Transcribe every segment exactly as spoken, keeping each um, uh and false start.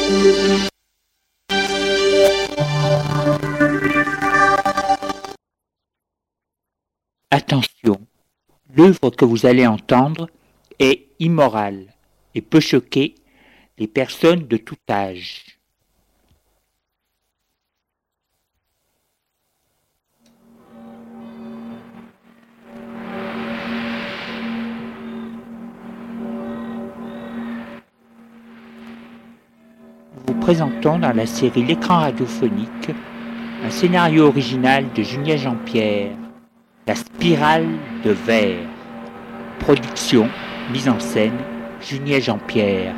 Attention, l'œuvre que vous allez entendre est immorale et peut choquer les personnes de tout âge. Nous vous présentons dans la série L'écran radiophonique un scénario original de Julien Jean-Pierre, La spirale de verre. Production, mise en scène, Julien Jean-Pierre.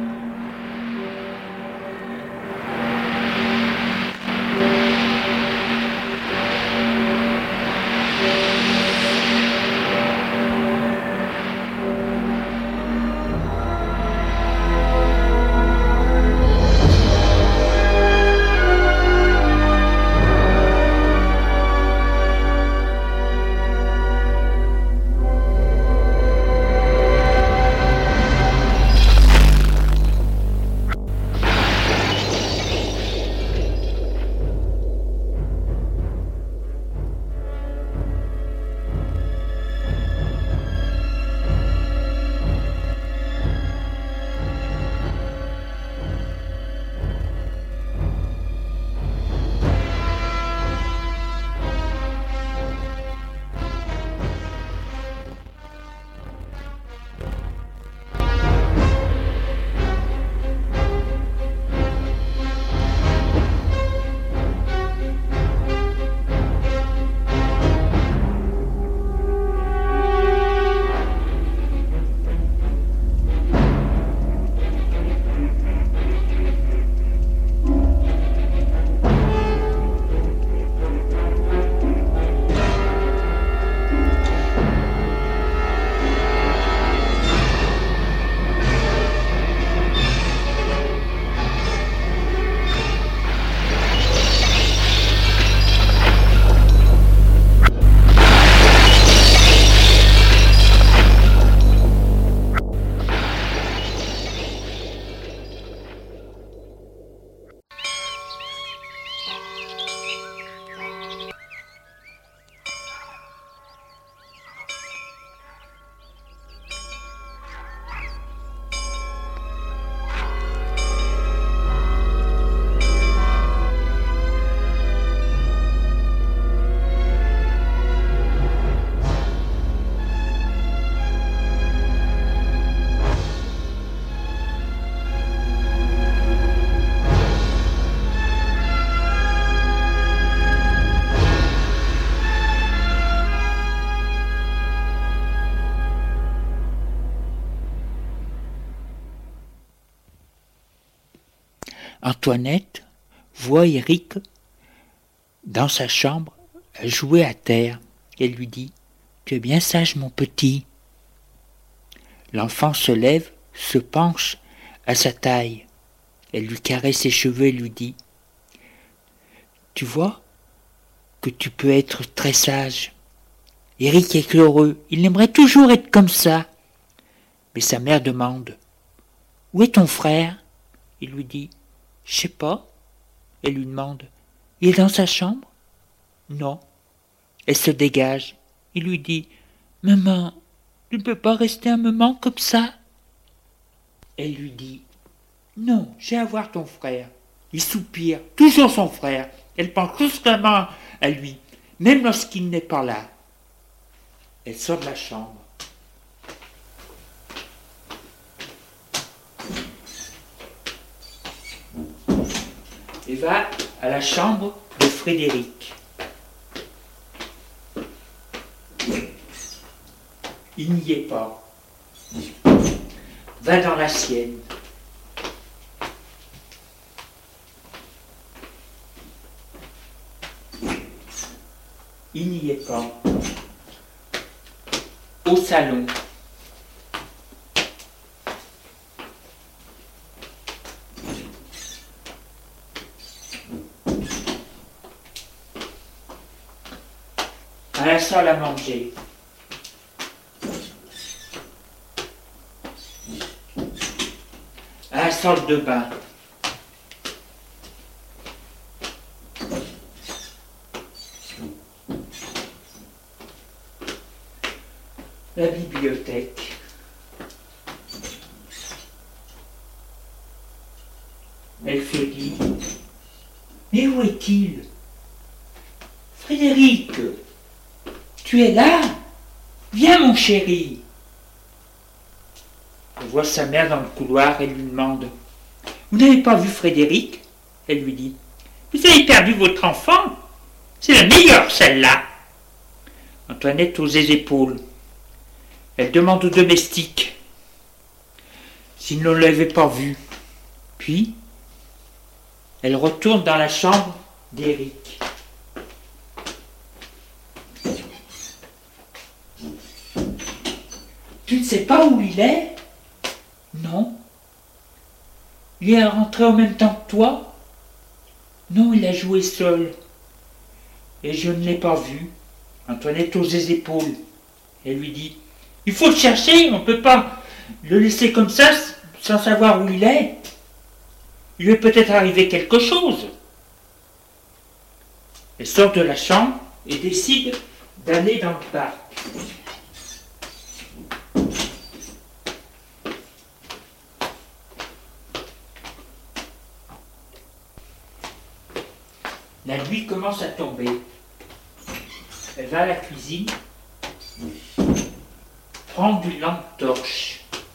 Antoinette voit Éric dans sa chambre jouer à terre. Elle lui dit « Tu es bien sage, mon petit ». L'enfant se lève, se penche à sa taille. Elle lui caresse ses cheveux et lui dit « Tu vois que tu peux être très sage. Éric est heureux, il aimerait toujours être comme ça. » Mais sa mère demande « Où est ton frère ?» Il lui dit « Je sais pas. » Elle lui demande « Il est dans sa chambre ?» Non. Elle se dégage. Il lui dit « Maman, tu ne peux pas rester un moment comme ça ?» Elle lui dit « Non, j'ai à voir ton frère. » Il soupire, toujours son frère. Elle pense constamment à lui, même lorsqu'il n'est pas là. Elle sort de la chambre. Et va à la chambre de Frédéric. Il n'y est pas. Va dans la sienne. Il n'y est pas. Au salon. À la salle à manger. À la salle de bain. bibliothèque. Elle se dit, mais où est-il? Frédéric, tu es là? Viens mon chéri. Elle voit sa mère dans le couloir et lui demande, vous n'avez pas vu Frédéric? Elle lui dit, vous avez perdu votre enfant? C'est la meilleure celle-là. Antoinette hausse les épaules. Elle demande au domestique s'il ne l'avait pas vu. Puis, elle retourne dans la chambre d'Éric. Tu ne sais pas où il est? Non. Il est rentré en même temps que toi? Non, il a joué seul. Et je ne l'ai pas vu. Antoinette hausse les épaules. Elle lui dit, il faut le chercher, on ne peut pas le laisser comme ça sans savoir où il est. Il lui est peut-être arrivé quelque chose. Elle sort de la chambre et décide d'aller dans le parc. La nuit commence à tomber. Elle va à la cuisine, prendre une lampe torche.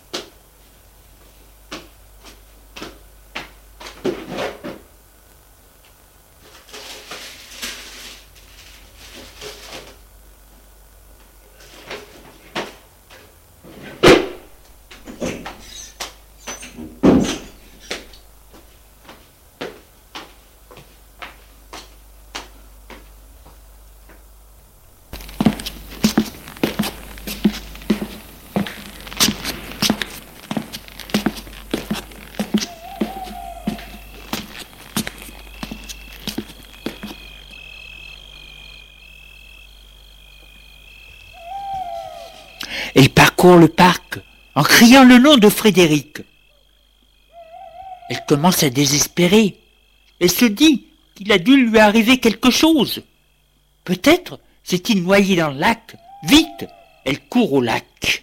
Elle parcourt le parc en criant le nom de Frédéric. Elle commence à désespérer. Elle se dit qu'il a dû lui arriver quelque chose. Peut-être s'est-il noyé dans le lac. Vite, elle court au lac.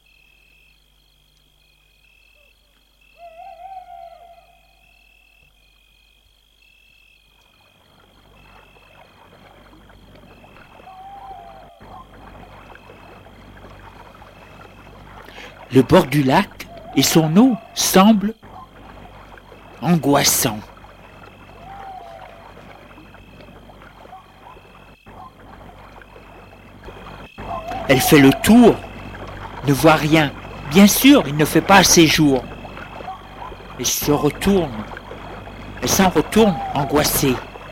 Le bord du lac et son eau semblent angoissants. Elle fait le tour, ne voit rien. Bien sûr, il ne fait pas assez jour. Elle se retourne. Elle s'en retourne angoissée.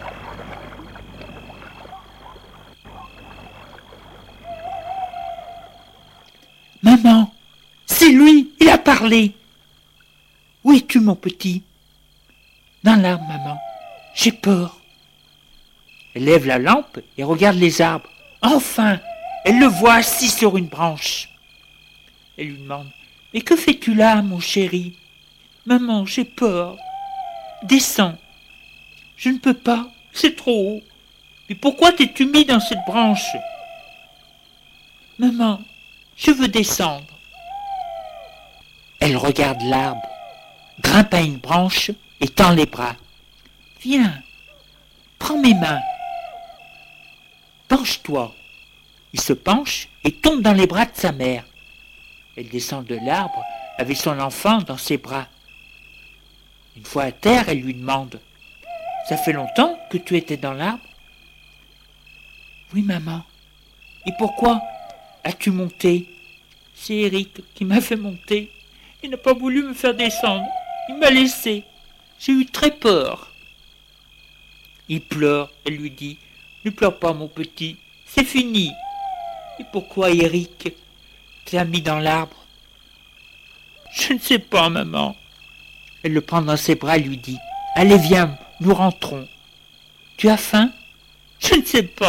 Maman, c'est lui, il a parlé. Où es-tu, mon petit? Dans l'arbre, maman. J'ai peur. Elle lève la lampe et regarde les arbres. Enfin, elle le voit assis sur une branche. Elle lui demande, mais que fais-tu là, mon chéri? Maman, j'ai peur. Descends. Je ne peux pas, c'est trop haut. Mais pourquoi t'es-tu mis dans cette branche? Maman, je veux descendre. Elle regarde l'arbre, grimpe à une branche et tend les bras. Viens, prends mes mains. Penche-toi. Il se penche et tombe dans les bras de sa mère. Elle descend de l'arbre avec son enfant dans ses bras. Une fois à terre, elle lui demande, « Ça fait longtemps que tu étais dans l'arbre ?»« Oui, maman. Et pourquoi as-tu monté ?»« C'est Éric qui m'a fait monter. Il n'a pas voulu me faire descendre. Il m'a laissé. J'ai eu très peur. » Il pleure. Elle lui dit, « Ne pleure pas, mon petit. C'est fini. » « Et pourquoi Éric t'a mis dans l'arbre ?»« Je ne sais pas, maman. » Elle le prend dans ses bras et lui dit, « Allez, viens, nous rentrons. Tu as faim ?»« Je ne sais pas. »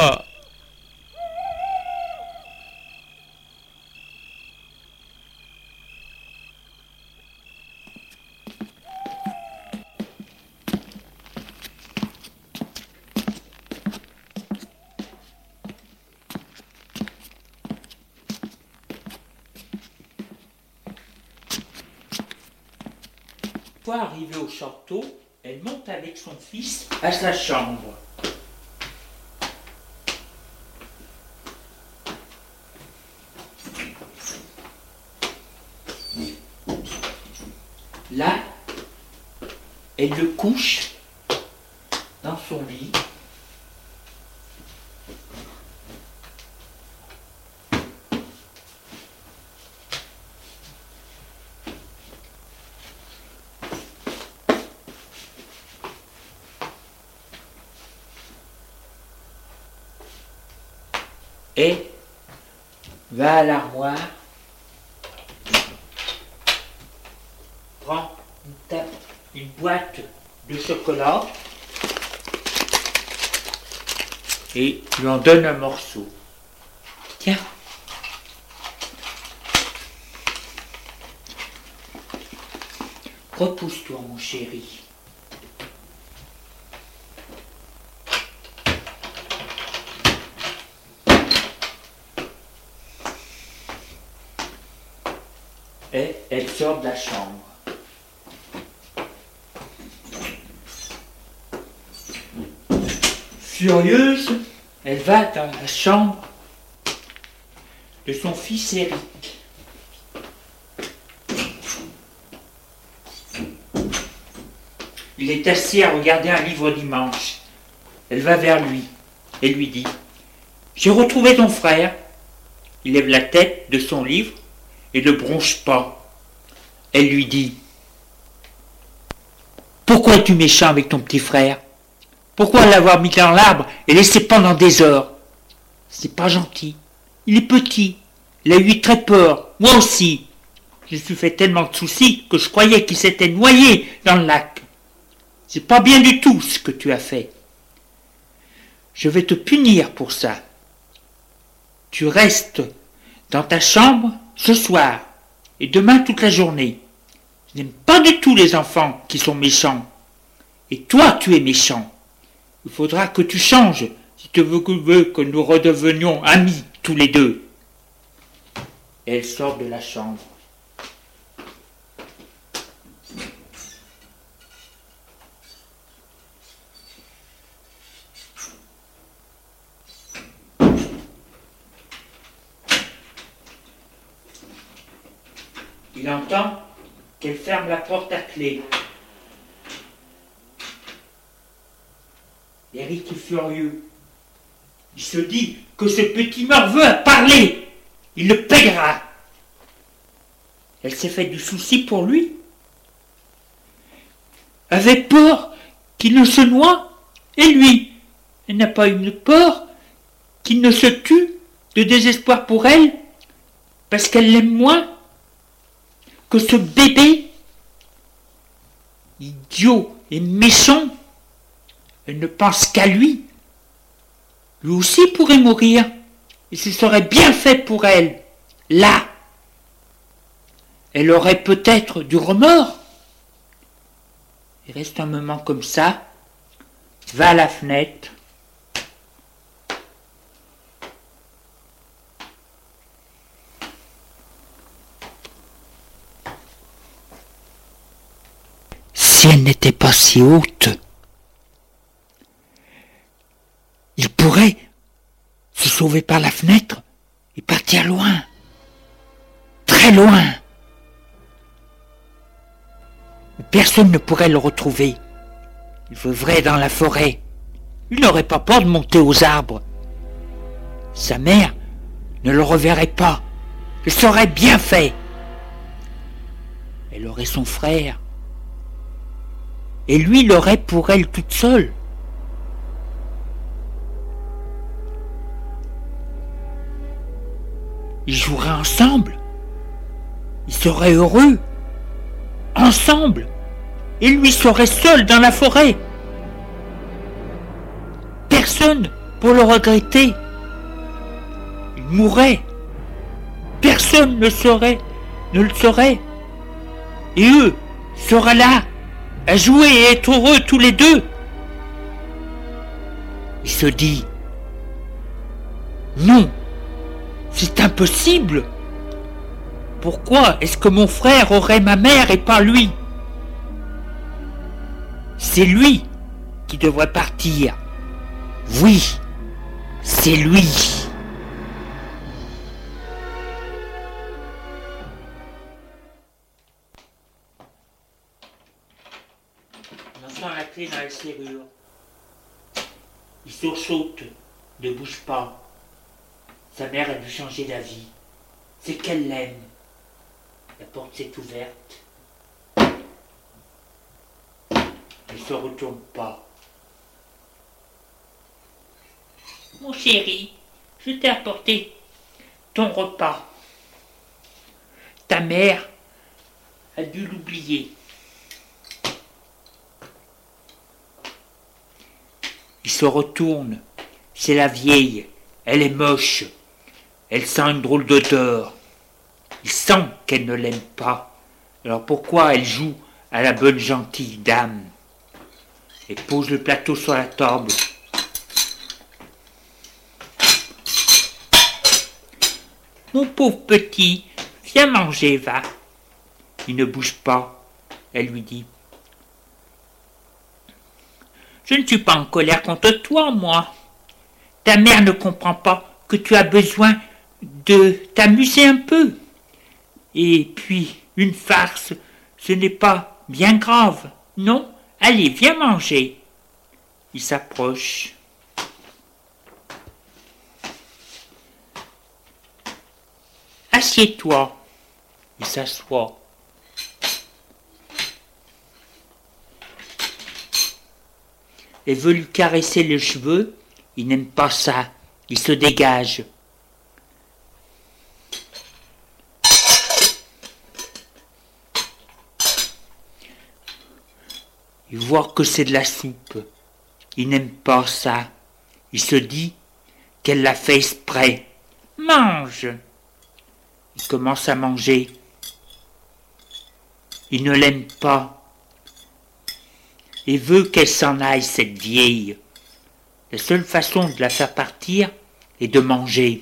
fois arrivée au château, elle monte avec son fils à sa chambre. Là, elle le couche dans son lit. Et va à l'armoire, prend une, tape, une boîte de chocolat et lui en donne un morceau. Tiens. Repousse-toi, mon chéri. Et elle sort de la chambre. Furieuse, elle va dans la chambre de son fils Éric. Il est assis à regarder un livre dimanche. Elle va vers lui et lui dit « J'ai retrouvé ton frère. » Il lève la tête de son livre et ne bronche pas. Elle lui dit « Pourquoi es-tu méchant avec ton petit frère? Pourquoi l'avoir mis dans l'arbre et laissé pendant des heures? C'est pas gentil. Il est petit. Il a eu très peur. Moi aussi. Je me suis fait tellement de soucis que je croyais qu'il s'était noyé dans le lac. C'est pas bien du tout ce que tu as fait. Je vais te punir pour ça. Tu restes dans ta chambre ce soir et demain toute la journée. Je n'aime pas du tout les enfants qui sont méchants. Et toi, tu es méchant. Il faudra que tu changes si tu veux que nous redevenions amis tous les deux. Et elle sort de la chambre. Il entend qu'elle ferme la porte à clé. Éric est furieux. Il se dit que ce petit morveux a parlé. Il le paiera. Elle s'est fait du souci pour lui. Avait peur qu'il ne se noie. Et lui, elle n'a pas eu peur qu'il ne se tue de désespoir pour elle parce qu'elle l'aime moins que ce bébé idiot et méchant. Elle ne pense qu'à lui. Lui aussi pourrait mourir. Et ce serait bien fait pour elle. Là. Elle aurait peut-être du remords. Il reste un moment comme ça. Va à la fenêtre. Si elle n'était pas si haute, il pourrait se sauver par la fenêtre et partir loin, très loin. Personne ne pourrait le retrouver. Il vivrait dans la forêt. Il n'aurait pas peur de monter aux arbres. Sa mère ne le reverrait pas. Ce serait bien fait. Elle aurait son frère. Et lui l'aurait pour elle toute seule. Ils joueraient ensemble. Ils seraient heureux. Ensemble. Et lui serait seul dans la forêt. Personne pour le regretter. Il mourrait. Personne ne saurait, ne le saurait. Et eux seraient là, à jouer et être heureux tous les deux. Il se dit, non, c'est impossible. Pourquoi est-ce que mon frère aurait ma mère et pas lui? C'est lui qui devrait partir. Oui, c'est lui. On entend la clé dans la serrure. Il sursaute, ne bouge pas. Sa mère a dû changer d'avis. C'est qu'elle l'aime. La porte s'est ouverte. Il ne se retourne pas. Mon chéri, je t'ai apporté ton repas. Ta mère a dû l'oublier. Il se retourne. C'est la vieille. Elle est moche. Elle sent une drôle d'odeur. Il sent qu'elle ne l'aime pas. Alors pourquoi elle joue à la bonne gentille dame? Et pose le plateau sur la table. Mon pauvre petit, viens manger, va. Il ne bouge pas. Elle lui dit. Je ne suis pas en colère contre toi, moi. Ta mère ne comprend pas que tu as besoin de t'amuser un peu. Et puis, une farce, ce n'est pas bien grave, non? Allez, viens manger. Il s'approche. Assieds-toi. Il s'assoit. Elle veut lui caresser les cheveux. Il n'aime pas ça. Il se dégage. Il voit que c'est de la soupe. Il n'aime pas ça. Il se dit qu'elle l'a fait exprès. Mange. Il commence à manger. Il ne l'aime pas. Et veut qu'elle s'en aille, cette vieille. La seule façon de la faire partir est de manger.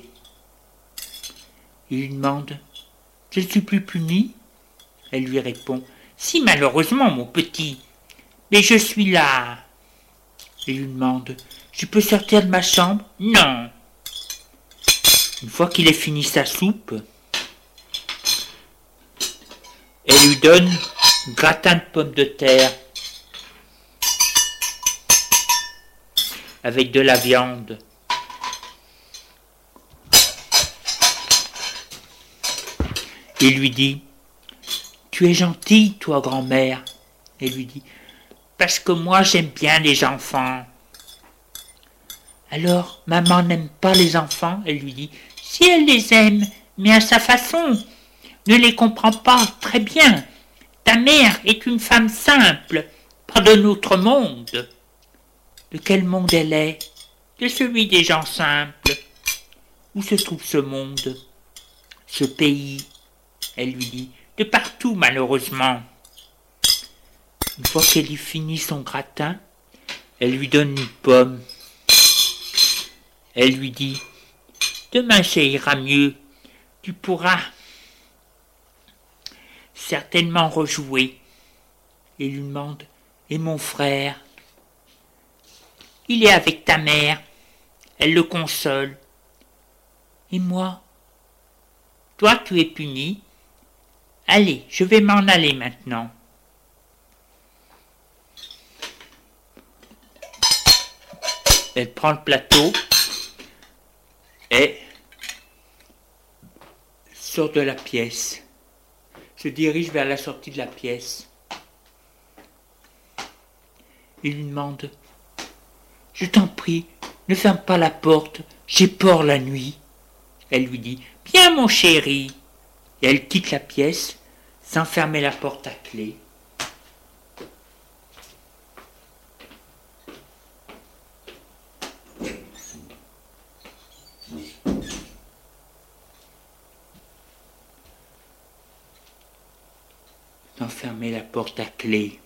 Il lui demande « Je ne suis plus punie ?» Elle lui répond « Si, malheureusement, mon petit, mais je suis là. » Il lui demande « Je peux sortir de ma chambre ?»« Non. » Une fois qu'il a fini sa soupe, elle lui donne un gratin de pommes de terre avec de la viande. Il lui dit « Tu es gentille, toi, grand-mère ?» Elle lui dit « Parce que moi, j'aime bien les enfants. » Alors, maman n'aime pas les enfants? Elle lui dit « Si elle les aime, mais à sa façon, ne les comprend pas très bien. Ta mère est une femme simple, pas de notre monde. » De quel monde elle est? De celui des gens simples. Où se trouve ce monde? Ce pays? Elle lui dit, de partout malheureusement. Une fois qu'elle y finit son gratin, elle lui donne une pomme. Elle lui dit, demain ça ira mieux, tu pourras certainement rejouer. Il lui demande, et mon frère? Il est avec ta mère. Elle le console. Et moi? Toi, tu es puni. Allez, je vais m'en aller maintenant. Elle prend le plateau et sort de la pièce. Se dirige vers la sortie de la pièce. Il lui demande, je t'en prie, ne ferme pas la porte, j'ai peur la nuit. Elle lui dit, bien mon chéri. Et elle quitte la pièce sans fermer la porte à clé. Sans fermer la porte à clé.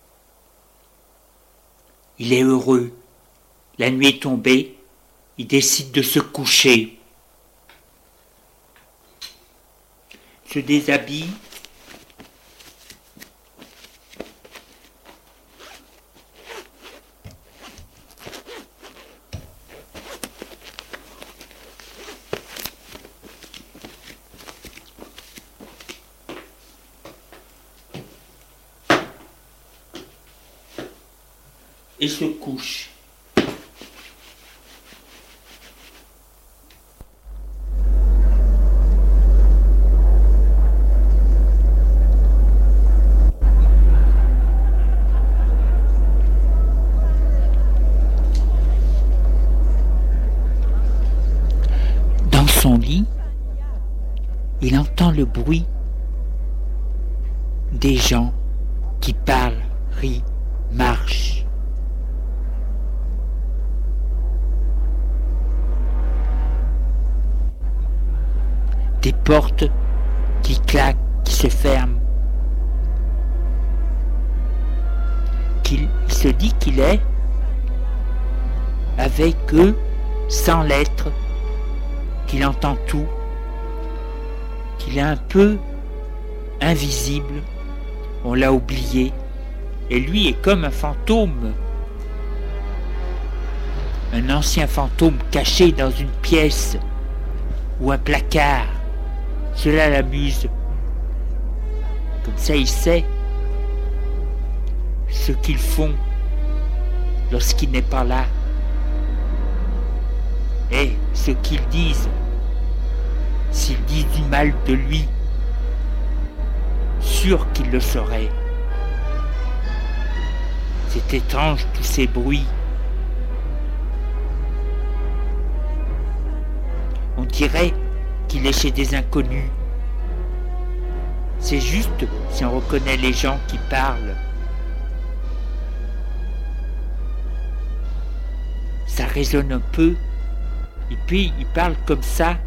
Il est heureux. La nuit est tombée, il décide de se coucher. Se déshabille. et se couche. Dans son lit, il entend le bruit des gens qui parlent, rient, marchent. Des portes qui claquent, qui se ferment. Qu'il il se dit qu'il est avec eux sans l'être, qu'il entend tout, qu'il est un peu invisible, on l'a oublié, et lui est comme un fantôme, un ancien fantôme caché dans une pièce ou un placard. Cela l'amuse. Comme ça, il sait ce qu'ils font lorsqu'il n'est pas là et ce qu'ils disent. S'ils disent du mal de lui, sûr qu'il le saurait. C'est étrange tous ces bruits. On dirait qu'il est chez des inconnus. C'est juste si on reconnaît les gens qui parlent. Ça résonne un peu, et puis il parle comme ça.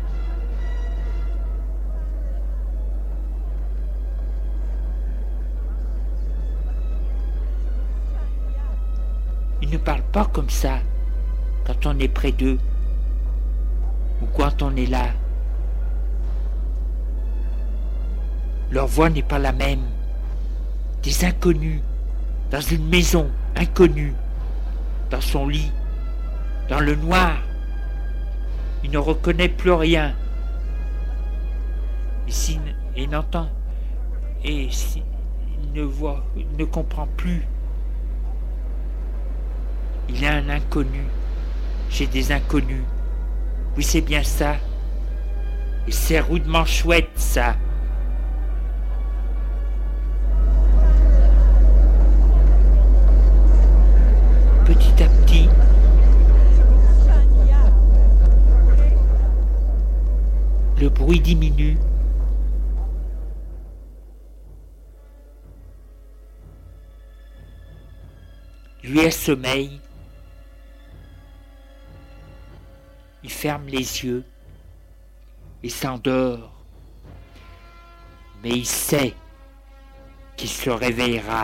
Ils ne parlent pas comme ça quand on est près d'eux ou quand on est là. Leur voix n'est pas la même. Des inconnus, dans une maison inconnue, dans son lit, dans le noir. Il ne reconnaît plus rien. Et s'il et n'entend, et s'il ne voit, il ne comprend plus. Il est un inconnu, chez des inconnus. Oui, c'est bien ça. Et c'est rudement chouette, ça. Petit à petit, le bruit diminue. Lui assommeille. Il ferme les yeux et s'endort. Mais il sait qu'il se réveillera.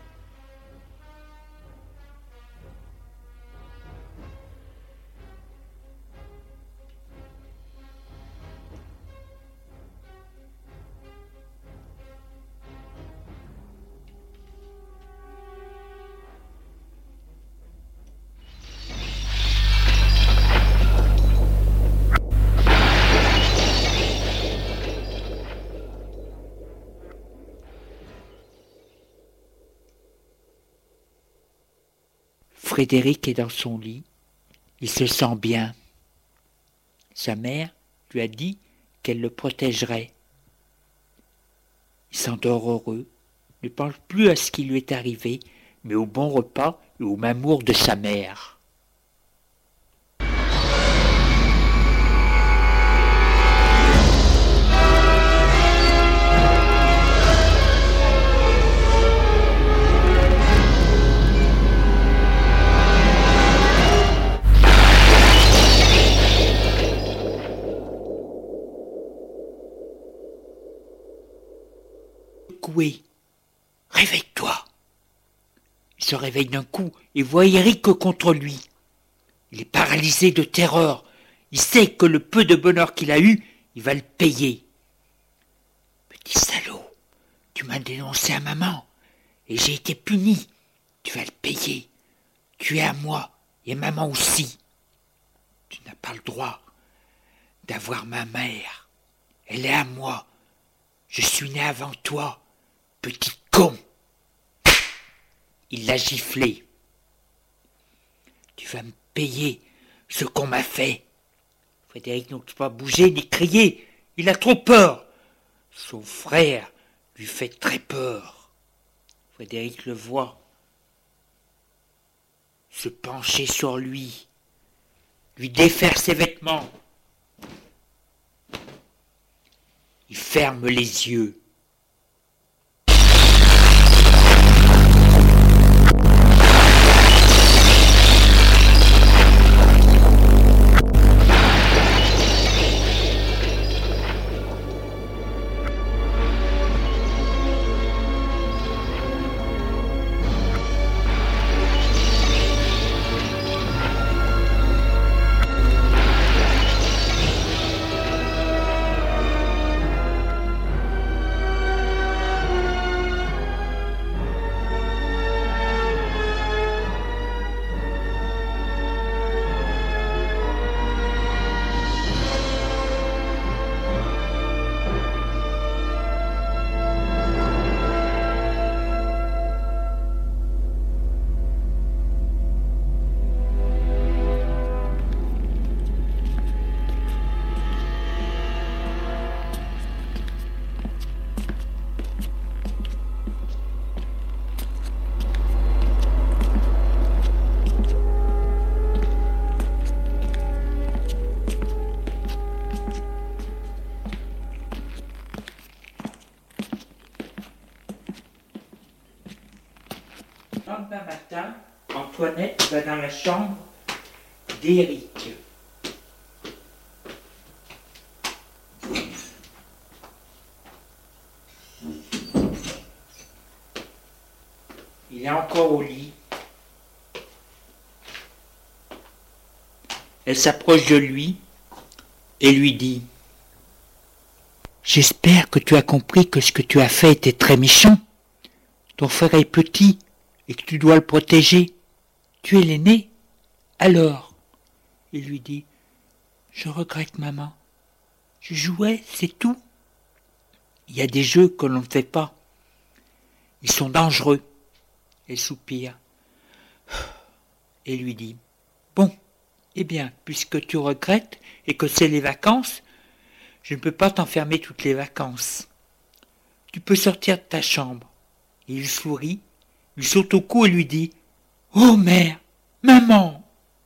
Frédéric est dans son lit, il se sent bien. Sa mère lui a dit qu'elle le protégerait. Il s'endort heureux, ne pense plus à ce qui lui est arrivé, mais au bon repas et au amour de sa mère. Oui, réveille-toi. Il se réveille d'un coup et voit Eric contre lui. Il est paralysé de terreur. Il sait que le peu de bonheur qu'il a eu, il va le payer. Petit salaud, tu m'as dénoncé à maman et j'ai été puni. Tu vas le payer. Tu es à moi et maman aussi. Tu n'as pas le droit d'avoir ma mère. Elle est à moi. Je suis né avant toi. Petit con. Il l'a giflé. Tu vas me payer ce qu'on m'a fait. Frédéric n'ose pas bouger ni crier. Il a trop peur. Son frère lui fait très peur. Frédéric le voit se pencher sur lui, lui défaire ses vêtements. Il ferme les yeux. Le lendemain matin, Antoinette va dans la chambre d'Éric. Il est encore au lit. Elle s'approche de lui et lui dit « J'espère que tu as compris que ce que tu as fait était très méchant. Ton frère est petit et que tu dois le protéger. Tu es l'aîné. Alors, il lui dit, je regrette maman. Je jouais, c'est tout. Il y a des jeux que l'on ne fait pas. Ils sont dangereux. Elle soupire et lui dit, bon, eh bien, puisque tu regrettes et que c'est les vacances, je ne peux pas t'enfermer toutes les vacances. Tu peux sortir de ta chambre. Et il sourit, lui saute au cou et lui dit « Oh mère, maman !»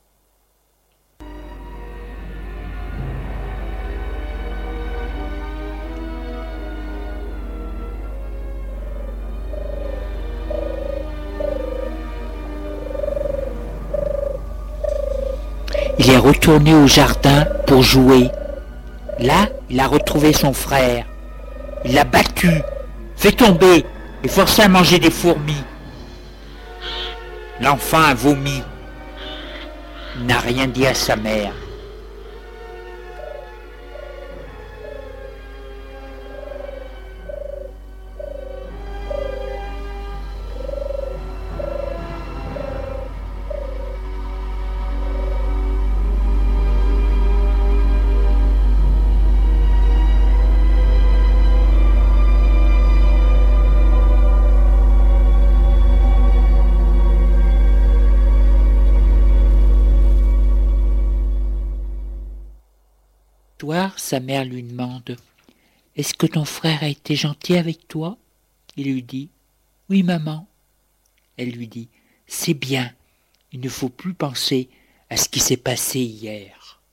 Il est retourné au jardin pour jouer. Là, il a retrouvé son frère. Il l'a battu, fait tomber et forcé à manger des fourmis. L'enfant a vomi. Il n'a rien dit à sa mère. Sa mère lui demande « Est-ce que ton frère a été gentil avec toi ?» Il lui dit « Oui, maman. » Elle lui dit « C'est bien, il ne faut plus penser à ce qui s'est passé hier. »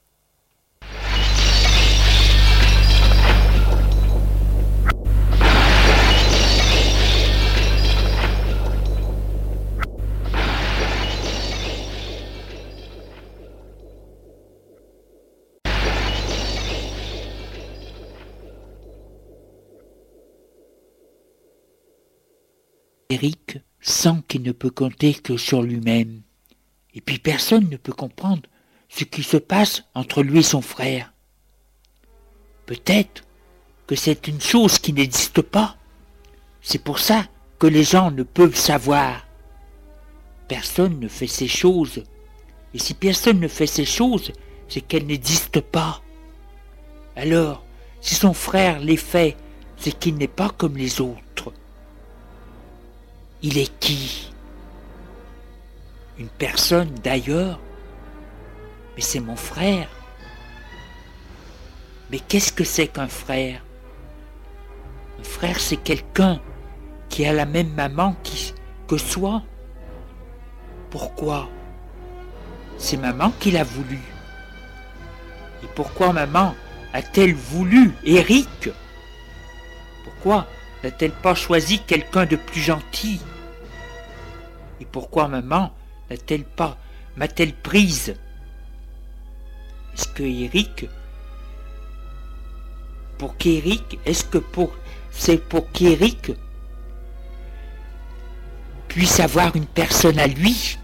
Éric sent qu'il ne peut compter que sur lui-même. Et puis personne ne peut comprendre ce qui se passe entre lui et son frère. Peut-être que c'est une chose qui n'existe pas. C'est pour ça que les gens ne peuvent savoir. Personne ne fait ces choses. Et si personne ne fait ces choses, c'est qu'elles n'existent pas. Alors, si son frère les fait, c'est qu'il n'est pas comme les autres. Il est qui? Une personne d'ailleurs Mais c'est mon frère. Mais qu'est-ce que c'est qu'un frère? Un frère, c'est quelqu'un qui a la même maman qui, que soi. Pourquoi? C'est maman qui l'a voulu. Et pourquoi maman a-t-elle voulu Eric? Pourquoi n'a-t-elle pas choisi quelqu'un de plus gentil? Et pourquoi maman n'a-t-elle pas, m'a-t-elle prise? Est-ce que Eric, pour qu'Eric, est-ce que pour, c'est pour qu'Eric puisse avoir une personne à lui?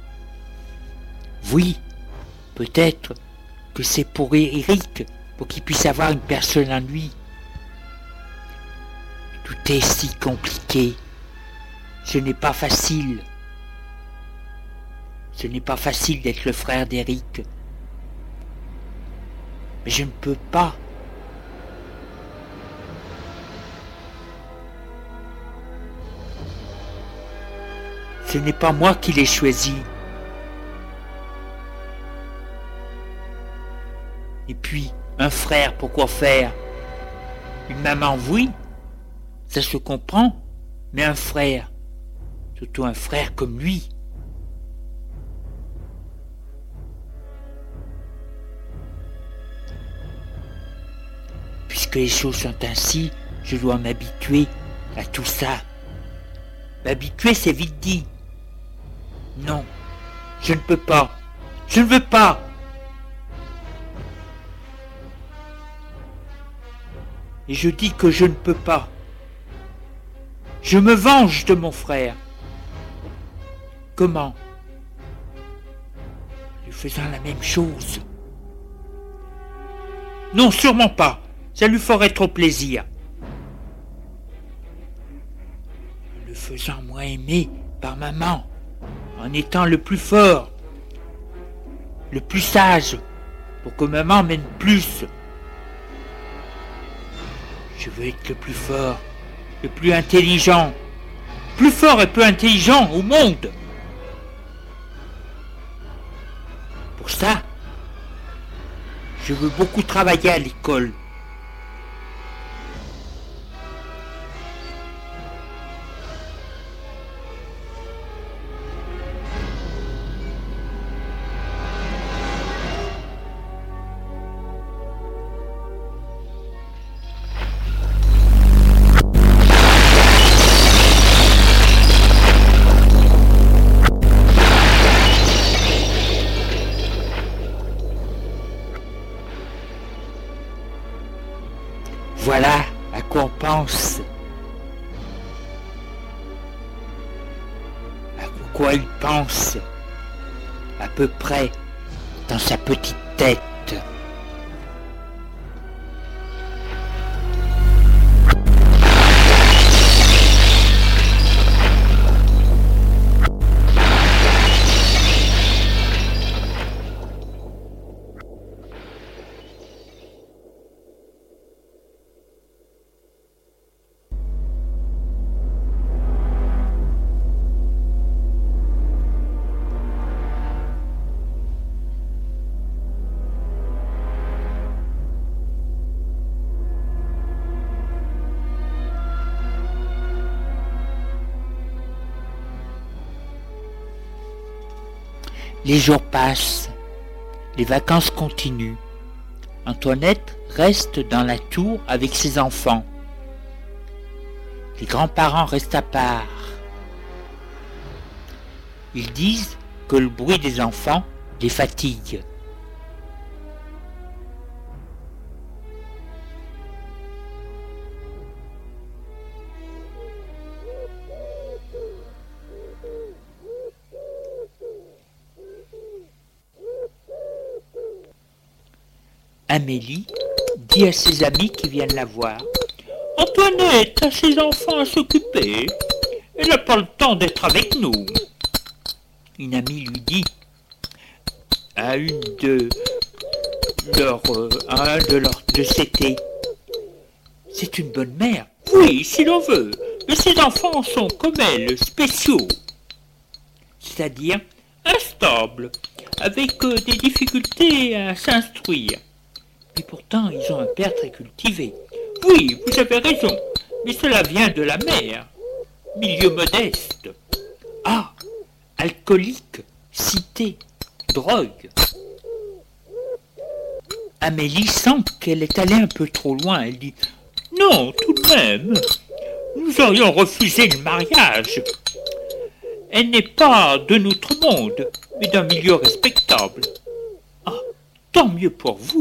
Oui, peut-être que c'est pour Eric, pour qu'il puisse avoir une personne à lui. Tout est si compliqué. Ce n'est pas facile. Ce n'est pas facile d'être le frère d'Eric. Mais je ne peux pas. Ce n'est pas moi qui l'ai choisi. Et puis, un frère, pourquoi faire? Une maman, oui, ça se comprend, mais un frère, surtout un frère comme lui. Puisque les choses sont ainsi, je dois m'habituer à tout ça. M'habituer, c'est vite dit. Non, je ne peux pas. Je ne veux pas. Et je dis que je ne peux pas. Je me venge de mon frère. Comment? En lui faisant la même chose. Non, sûrement pas. Ça lui ferait trop plaisir. En le faisant moins aimer par maman. En étant le plus fort. Le plus sage. Pour que maman m'aime plus. Je veux être le plus fort, le plus intelligent, plus fort et plus intelligent au monde. Pour ça, je veux beaucoup travailler à l'école. Voilà à quoi on pense, à quoi il pense, à peu près dans sa petite tête. Les jours passent, les vacances continuent. Antoinette reste dans la tour avec ses enfants. Les grands-parents restent à part. Ils disent que le bruit des enfants les fatigue. Amélie dit à ses amis qui viennent la voir: « Antoinette a ses enfants à s'occuper. Elle n'a pas le temps d'être avec nous. » Une amie lui dit à une de leurs, euh, à un de leurs de ses thés: « C'est une bonne mère. »« Oui, si l'on veut. Mais ses enfants sont comme elle, spéciaux. » C'est-à-dire instables, avec euh, des difficultés à s'instruire. Et pourtant, ils ont un père très cultivé. Oui, vous avez raison, mais cela vient de la mère. Milieu modeste. Ah, alcoolique, cité, drogue. Amélie sent qu'elle est allée un peu trop loin. Elle dit « Non, tout de même, nous aurions refusé le mariage. Elle n'est pas de notre monde, mais d'un milieu respectable. Ah, tant mieux pour vous. »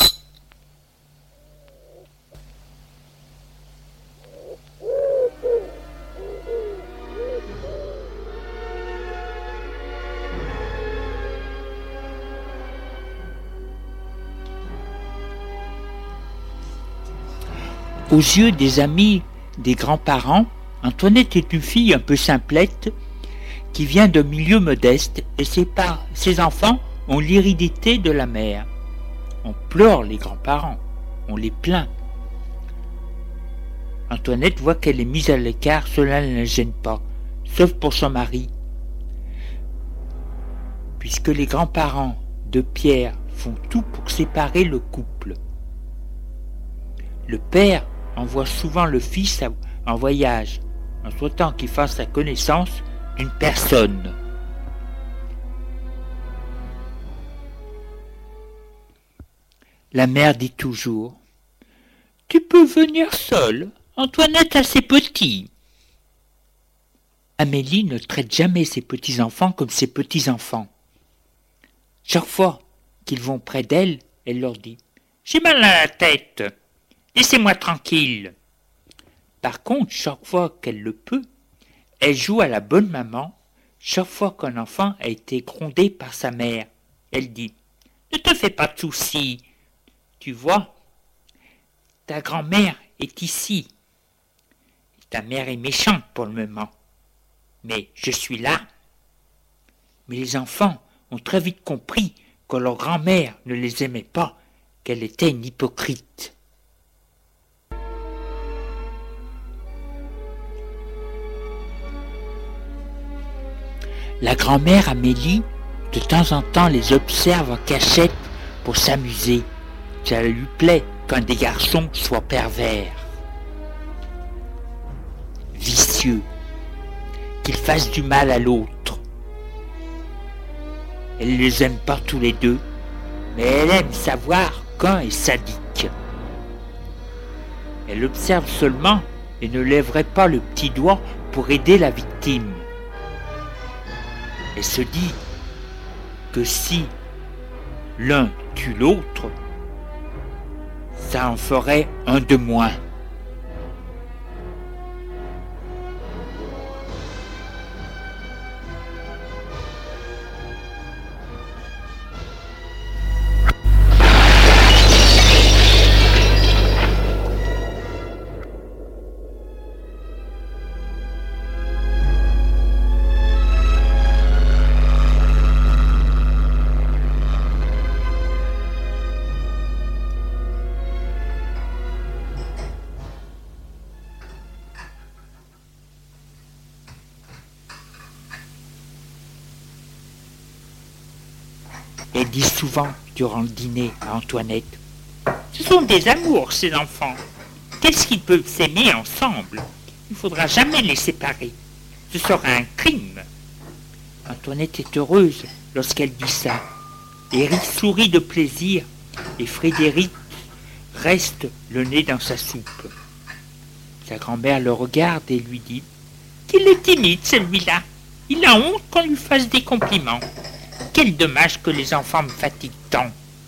Aux yeux des amis des grands-parents, Antoinette est une fille un peu simplette qui vient d'un milieu modeste et ses, par- ses enfants ont l'hérédité de la mère. On pleure les grands-parents, on les plaint. Antoinette voit qu'elle est mise à l'écart, cela ne la gêne pas, sauf pour son mari. Puisque les grands-parents de Pierre font tout pour séparer le couple. Le père envoie souvent le fils en voyage, en souhaitant qu'il fasse la connaissance d'une personne. La mère dit toujours « Tu peux venir seule, Antoinette a ses petits. » Amélie ne traite jamais ses petits-enfants comme ses petits-enfants. Chaque fois qu'ils vont près d'elle, elle leur dit « J'ai mal à la tête. Laissez-moi tranquille. » Par contre, chaque fois qu'elle le peut, elle joue à la bonne maman. Chaque fois qu'un enfant a été grondé par sa mère, elle dit « Ne te fais pas de soucis. Tu vois, ta grand-mère est ici. Ta mère est méchante pour le moment, mais je suis là. » Mais les enfants ont très vite compris que leur grand-mère ne les aimait pas, qu'elle était une hypocrite. La grand-mère Amélie, de temps en temps, les observe en cachette pour s'amuser. Ça lui plaît qu'un des garçons soit pervers, vicieux, qu'il fasse du mal à l'autre. Elle ne les aime pas tous les deux, mais elle aime savoir qu'un est sadique. Elle observe seulement et ne lèverait pas le petit doigt pour aider la victime. Elle se dit que si l'un tue l'autre, ça en ferait un de moins. Elle dit souvent durant le dîner à Antoinette « Ce sont des amours, ces enfants. Qu'est-ce qu'ils peuvent s'aimer ensemble? Il ne faudra jamais les séparer. Ce sera un crime. » Antoinette est heureuse lorsqu'elle dit ça. Eric sourit de plaisir et Frédéric reste le nez dans sa soupe. Sa grand-mère le regarde et lui dit « Qu'il est timide, celui-là. Il a honte qu'on lui fasse des compliments. Quel dommage que les enfants me fatiguent tant. »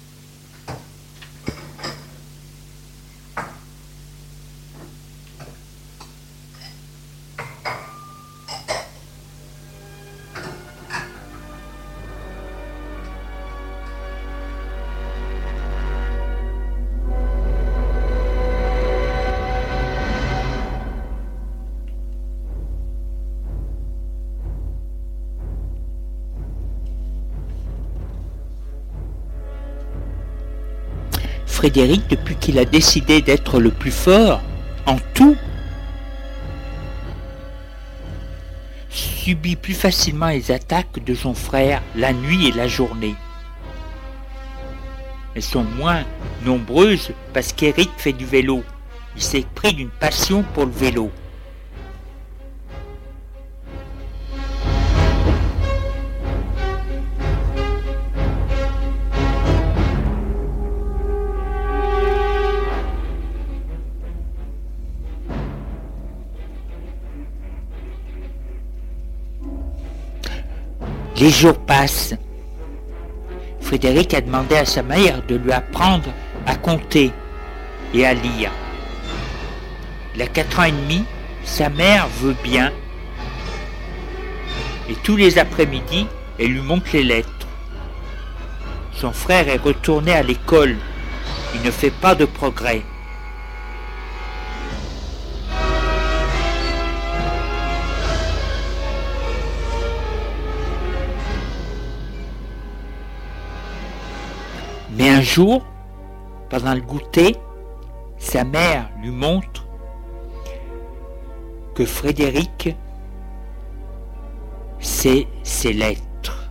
Frédéric, depuis qu'il a décidé d'être le plus fort en tout, subit plus facilement les attaques de son frère la nuit et la journée. Elles sont moins nombreuses parce qu'Eric fait du vélo. Il s'est pris d'une passion pour le vélo. Les jours passent. Frédéric a demandé à sa mère de lui apprendre à compter et à lire. Il a quatre ans et demi, sa mère veut bien. Et tous les après-midi, elle lui montre les lettres. Son frère est retourné à l'école. Il ne fait pas de progrès. Mais un jour, pendant le goûter, sa mère lui montre que Frédéric sait ses lettres.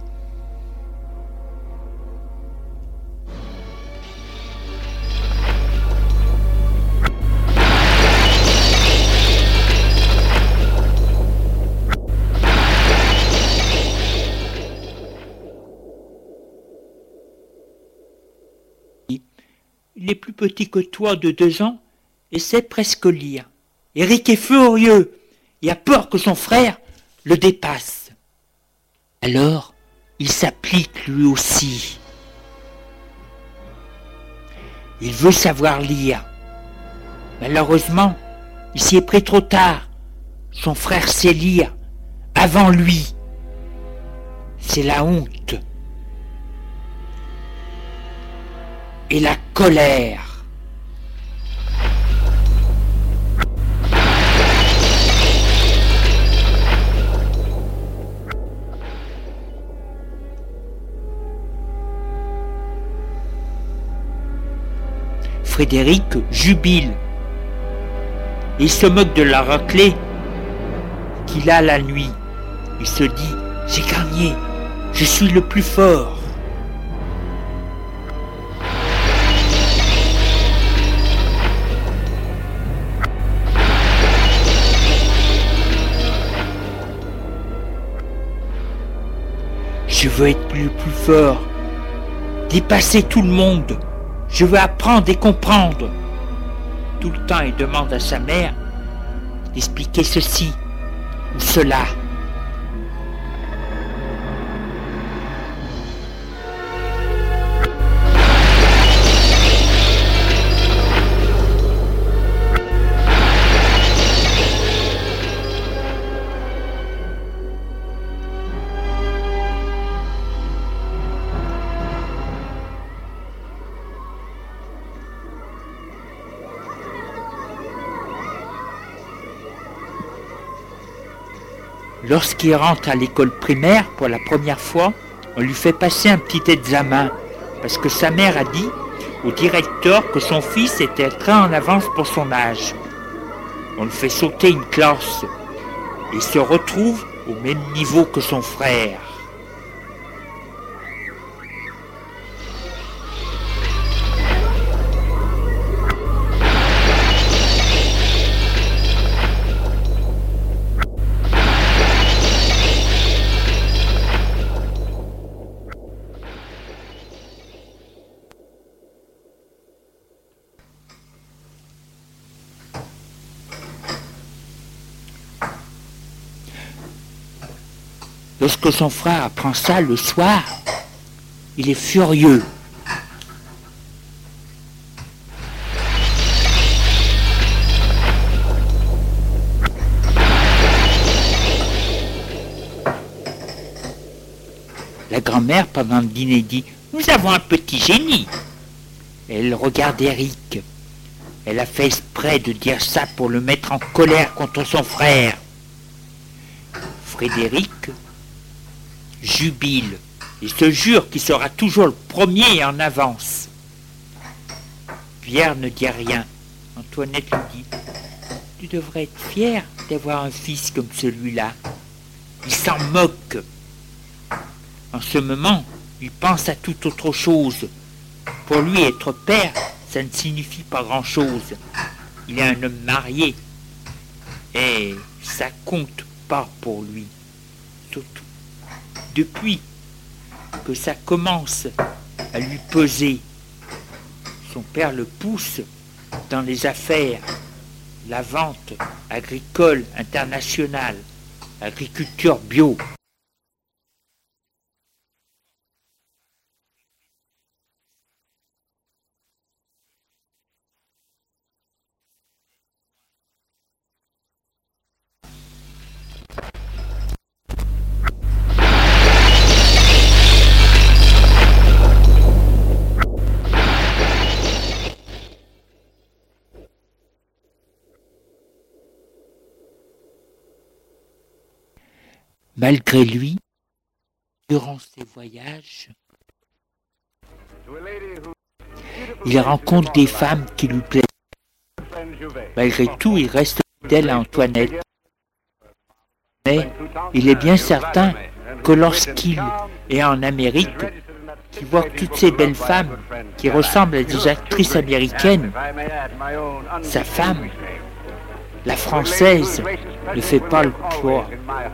Il est plus petit que toi de deux ans et sait presque lire. Eric est furieux et a peur que son frère le dépasse. Alors, il s'applique lui aussi. Il veut savoir lire. Malheureusement, il s'y est pris trop tard. Son frère sait lire avant lui. C'est la honte. Et la colère. Frédéric jubile. Il se moque de la raclée qu'il a la nuit. Il se dit, j'ai gagné, je suis le plus fort. Je veux être le plus fort, dépasser tout le monde. Je veux apprendre et comprendre. Tout le temps, il demande à sa mère d'expliquer ceci ou cela. Lorsqu'il rentre à l'école primaire pour la première fois, on lui fait passer un petit examen parce que sa mère a dit au directeur que son fils était très en avance pour son âge. On le fait sauter une classe et se retrouve au même niveau que son frère. Lorsque son frère apprend ça le soir, il est furieux. La grand-mère, pendant le dîner, dit « Nous avons un petit génie !» Elle regarde Eric. Elle a fait exprès de dire ça pour le mettre en colère contre son frère. Frédéric jubile et se jure qu'il sera toujours le premier et en avance. Pierre ne dit rien. Antoinette lui dit « Tu devrais être fier d'avoir un fils comme celui-là. Il s'en moque. En ce moment, il pense à toute autre chose. Pour lui, être père, ça ne signifie pas grand-chose. Il est un homme marié. Et ça compte pas pour lui. Surtout depuis que ça commence à lui peser. Son père le pousse dans les affaires, la vente agricole internationale, agriculture bio. Malgré lui, durant ses voyages, il rencontre des femmes qui lui plaisent. Malgré tout, il reste fidèle à Antoinette. Mais il est bien certain que lorsqu'il est en Amérique, qu'il voit toutes ces belles femmes qui ressemblent à des actrices américaines, sa femme, la française, ne fait pas le poids.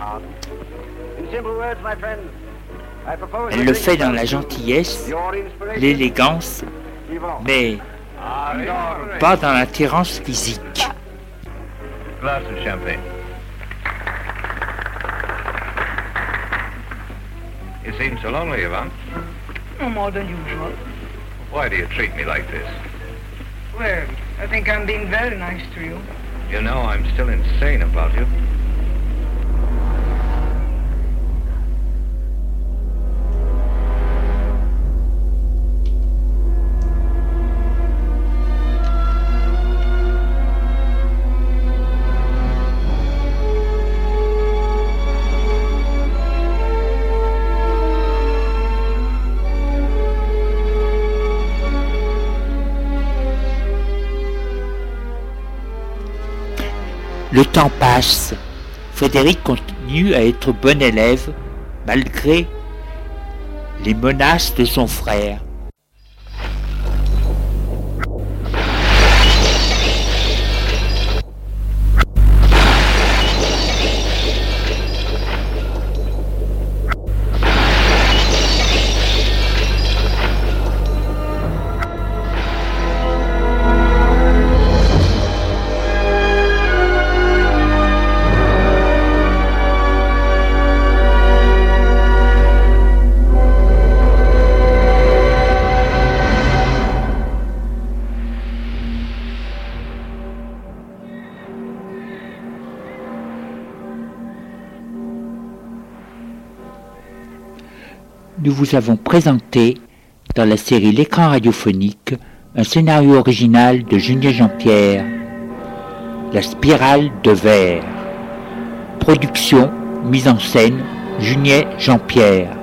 Elle le fait dans la gentillesse, l'élégance, mais pas dans l'attirance physique. Glass of champagne. You seem so lonely, Yvonne. No more than usual. Why do you treat me like this? Well, I think I'm being very nice to you. You know I'm still insane about you. Le temps passe. Frédéric continue à être bon élève malgré les menaces de son frère. Nous vous avons présenté, dans la série L'écran radiophonique, un scénario original de Junier Jean-Pierre, La spirale de verre. Production, mise en scène, Junier Jean-Pierre.